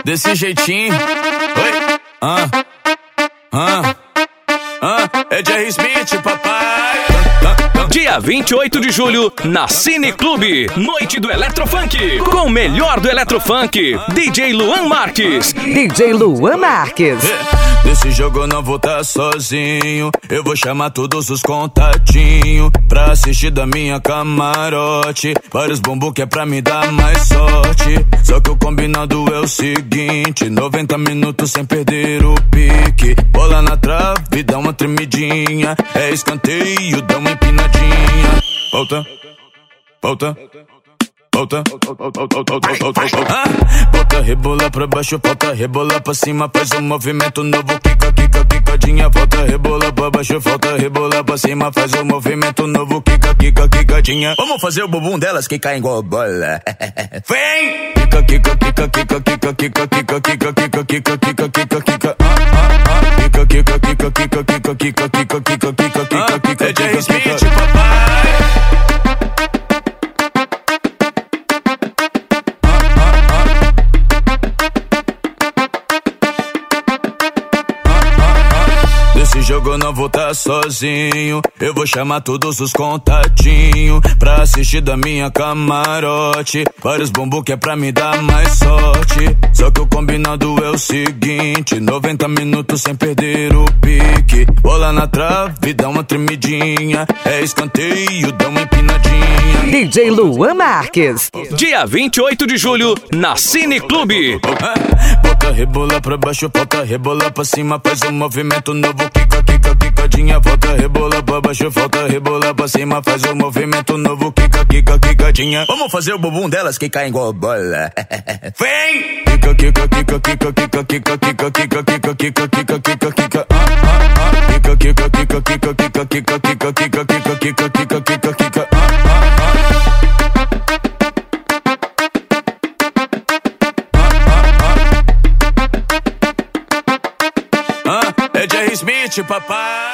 desse jeitinho. Oi, é Jerry Smith, papai. Dia 28 de julho, na Cine Clube, noite do Eletrofunk, com o melhor do Eletrofunk, DJ Luan Marques. DJ Luan Marques. Nesse jogo eu não vou tá sozinho, eu vou chamar todos os contatinhos pra assistir da minha camarote. Vários bumbum que é pra me dar mais sorte. Só que o combinado é o seguinte: 90 minutos sem perder o pique. Bola na trave, dá uma tremidinha. É escanteio, dá uma empinadinha. Volta, volta, volta, bota rebola pra baixo, volta rebola pra cima. Faz um movimento novo, quica, quica, quicadinha. Volta rebola pra baixo, volta rebola pra cima. Faz um movimento novo, quica, quica, quicadinha. Vamos fazer o bumbum delas que caem igual bola. Vem! Quica, quica, quica, quica, quica, quica, quica, quica, quica, quica, quica, quica, quica. Quica, quica, quica, quica, quica, quica, quica, quica, quica, quica, quica. É Jerry Smith, papai. Nesse jogo eu não vou tá sozinho, eu vou chamar todos os contatinhos pra assistir da minha camarote. Vários bumbum que é pra me dar mais sorte. Só que o combinado é o seguinte: 90 minutos sem perder o pique. Bola na trave, dá uma tremidinha. É escanteio, dá uma empinadinha. DJ Luan Marques. Dia 28 de julho, na Cine Clube. Bota rebola pra baixo, volta rebola pra cima. Faz um movimento novo, quica, quica, quicadinha. Volta rebola pra baixo, volta rebola pra cima. Faz um movimento novo, quica, quica, quicadinha. Vamos fazer o bumbum delas que caem igual bola. Vem! Quica, quica, quica, quica, quica, quica, quica, quica, quica, quica, quica, quica, quica. Quica, quica, quica, quica, quica, quica, quica, quica, quica, quica, quica, quica, quica. É Jerry Smith, papai.